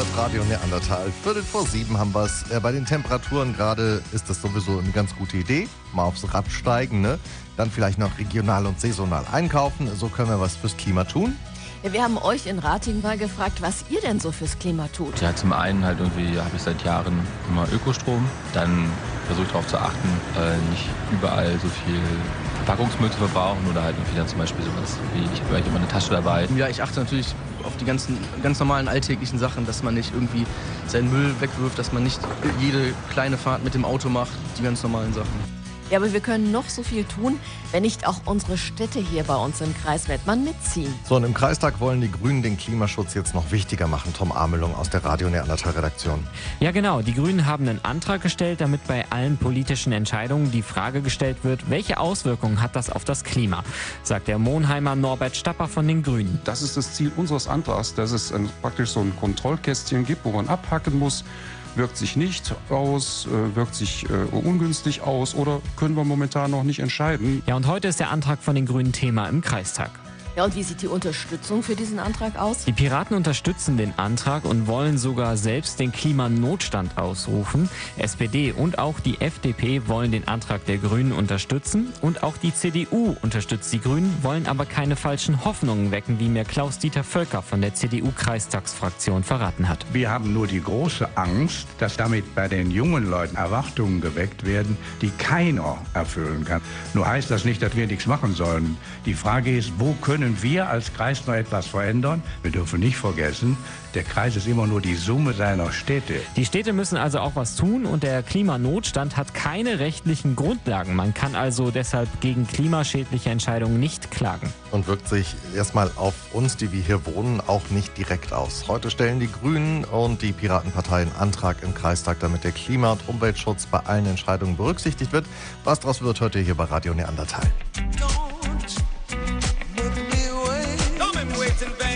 hört Radio Neandertal. 6:45 haben wir es. Bei den Temperaturen gerade ist das sowieso eine ganz gute Idee. Mal aufs Rad steigen, ne? Dann vielleicht noch regional und saisonal einkaufen. So können wir was fürs Klima tun. Ja, wir haben euch in Rating mal gefragt, was ihr denn so fürs Klima tut. Ja, zum einen halt irgendwie habe ich seit Jahren immer Ökostrom. Dann versuche ich darauf zu achten, nicht überall so viel Verpackungsmüll zu verbrauchen oder halt irgendwie dann zum Beispiel sowas wie, ich habe eigentlich immer eine Tasche dabei. Ja, ich achte natürlich auf die ganz normalen alltäglichen Sachen, dass man nicht irgendwie seinen Müll wegwirft, dass man nicht jede kleine Fahrt mit dem Auto macht, die ganz normalen Sachen. Ja, aber wir können noch so viel tun, wenn nicht auch unsere Städte hier bei uns im Kreis Mettmann mitziehen. So, und im Kreistag wollen die Grünen den Klimaschutz jetzt noch wichtiger machen. Tom Amelung aus der Radio Neandertal-Redaktion. Ja genau, die Grünen haben einen Antrag gestellt, damit bei allen politischen Entscheidungen die Frage gestellt wird, welche Auswirkungen hat das auf das Klima, sagt der Monheimer Norbert Stapper von den Grünen. Das ist das Ziel unseres Antrags, dass es praktisch so ein Kontrollkästchen gibt, wo man abhacken muss. Wirkt sich nicht aus, wirkt sich ungünstig aus oder können wir momentan noch nicht entscheiden. Ja, und heute ist der Antrag von den Grünen Thema im Kreistag. Ja, und wie sieht die Unterstützung für diesen Antrag aus? Die Piraten unterstützen den Antrag und wollen sogar selbst den Klimanotstand ausrufen. SPD und auch die FDP wollen den Antrag der Grünen unterstützen. Und auch die CDU unterstützt die Grünen, wollen aber keine falschen Hoffnungen wecken, wie mir Klaus-Dieter Völker von der CDU-Kreistagsfraktion verraten hat. Wir haben nur die große Angst, dass damit bei den jungen Leuten Erwartungen geweckt werden, die keiner erfüllen kann. Nur heißt das nicht, dass wir nichts machen sollen. Die Frage ist, wo können wir als Kreis noch etwas verändern? Wir dürfen nicht vergessen, der Kreis ist immer nur die Summe seiner Städte. Die Städte müssen also auch was tun und der Klimanotstand hat keine rechtlichen Grundlagen. Man kann also deshalb gegen klimaschädliche Entscheidungen nicht klagen. Und wirkt sich erstmal auf uns, die wir hier wohnen, auch nicht direkt aus. Heute stellen die Grünen und die Piratenpartei einen Antrag im Kreistag, damit der Klima- und Umweltschutz bei allen Entscheidungen berücksichtigt wird. Was daraus wird, hört ihr hier bei Radio Neandertal.